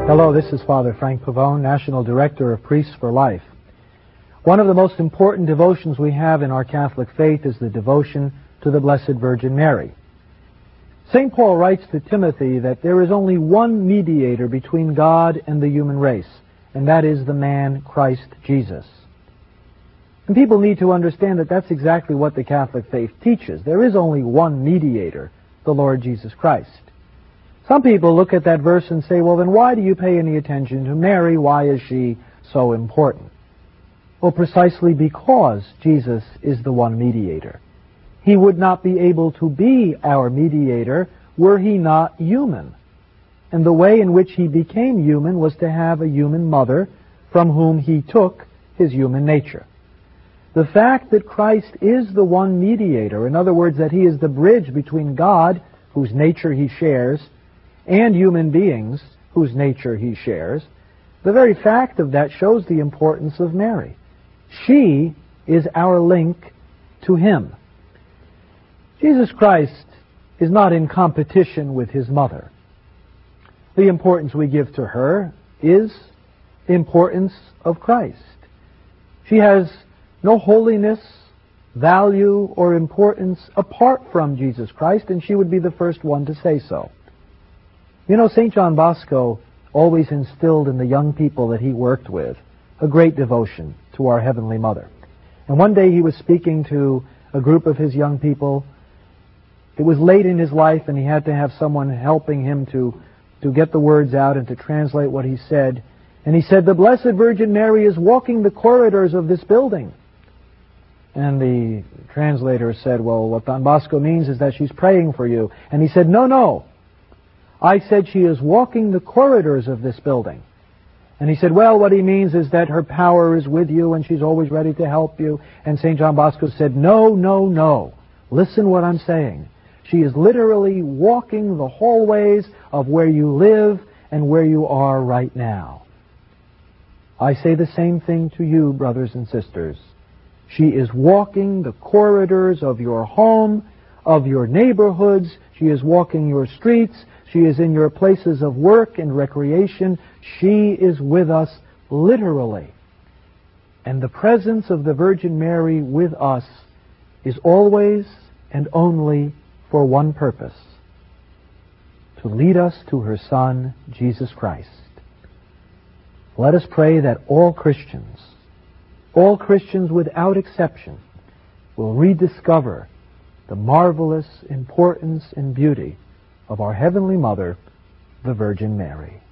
Hello, this is Father Frank Pavone, National Director of Priests for Life. One of the most important devotions we have in our Catholic faith is the devotion to the Blessed Virgin Mary. St. Paul writes to Timothy that there is only one mediator between God and the human race, and that is the man Christ Jesus. And people need to understand that that's exactly what the Catholic faith teaches. There is only one mediator, the Lord Jesus Christ. Some people look at that verse and say, well, then why do you pay any attention to Mary? Why is she so important? Well, precisely because Jesus is the one mediator. He would not be able to be our mediator were he not human. And the way in which he became human was to have a human mother from whom he took his human nature. The fact that Christ is the one mediator, in other words, that he is the bridge between God, whose nature he shares, and human beings, whose nature he shares, the very fact of that shows the importance of Mary. She is our link to him. Jesus Christ is not in competition with his mother. The importance we give to her is the importance of Christ. She has no holiness, value, or importance apart from Jesus Christ, and she would be the first one to say so. You know, St. John Bosco always instilled in the young people that he worked with a great devotion to our Heavenly Mother. And one day he was speaking to a group of his young people. It was late in his life, and he had to have someone helping him to get the words out and to translate what he said. And he said, "The Blessed Virgin Mary is walking the corridors of this building." And the translator said, "Well, what Don Bosco means is that she's praying for you." And he said, No. I said she is walking the corridors of this building." And he said, "Well, what he means is that her power is with you and she's always ready to help you." And St. John Bosco said, No. Listen what I'm saying. She is literally walking the hallways of where you live and where you are right now. I say the same thing to you, brothers and sisters. She is walking the corridors of your home, of your neighborhoods. She is walking your streets. She is in your places of work and recreation. She is with us literally. And the presence of the Virgin Mary with us is always and only for one purpose: to lead us to her Son, Jesus Christ. Let us pray that all Christians without exception, will rediscover the marvelous importance and beauty of our Heavenly Mother, the Virgin Mary.